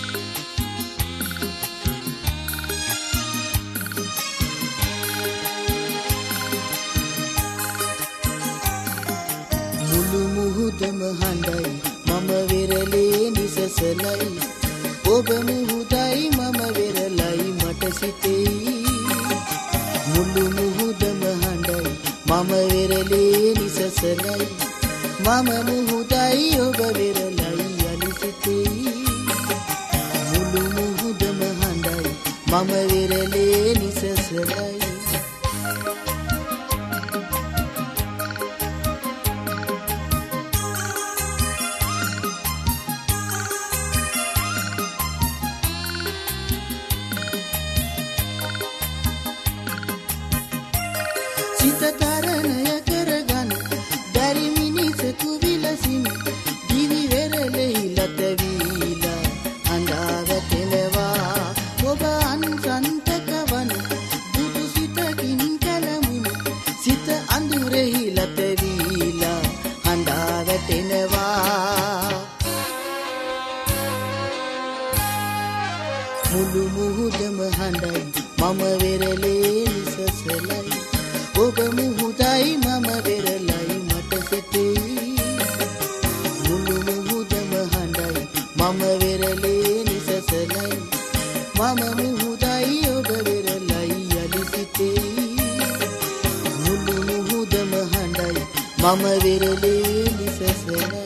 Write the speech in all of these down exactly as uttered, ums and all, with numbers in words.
මුළු මුහුදම හඬයි මම වෙරළේ නිසසලයි ඔබ මුහුදයි මම වෙරළයි මට සිතෙයි මුළු මුහුදම හඬයි මම වෙරළේ නිසසලයි මම මුහුදයි ඔබ වෙරළයි යලි සිතෙයි මුළු මුහුදම හඬයි මම වෙරළේ නිසසලයි සිත තරණය කරගන්න බැරි මිනිසෙකු විලසින් දිවි වෙරළෙහි ලතවීලා හඬා වැටෙනවා ඔබ අන්සන්තක වන දුටු සිතකින් කලමුණු සිත අඳුරෙහි ලතවීලා හඬා වැටෙනවා මුළු මුහුදම හඬයි මම වෙරළේ නිසසලයි ඔබ මුහුදයි මම වෙරළයි මට සිතෙයි මුළු මුහුදම හඬයි මම වෙරළේ නිසසලයි මම මුහුදයි ඔබ වෙරළයි යලි සිතෙයි මුළු මුහුදම හඬයි මම වෙරළේ නිසසලයි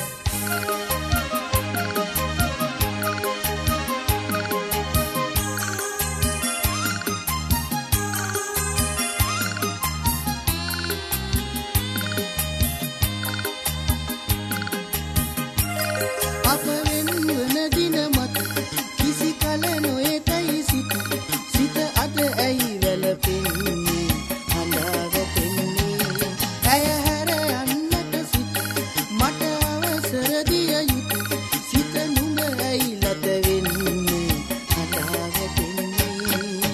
අප වෙන්වන දින මත කිසි කල නොයතයි සිත සිත අද ඇයි වැළපෙන්නේ හඬා වැටෙන්නේ ඇය හැර යන්නට සිත මට අවසර දිය යුතු සිත නුඹ ඇයි ලත වෙන්නේ හඬා වැටෙන්නේ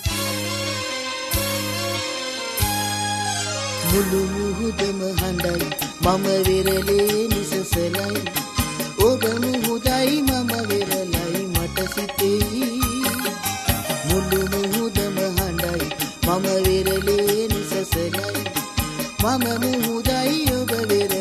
මුළු මුහුදම හඬයි මම වෙරළේ නිසසලයි ඔබ මුහුදයි මම වෙරළයි මට සිතෙයි මුළු මුහුදම හඬයි මම වෙරළේ නිසසලයි මම මුහුදයි ඔබ වෙරළයි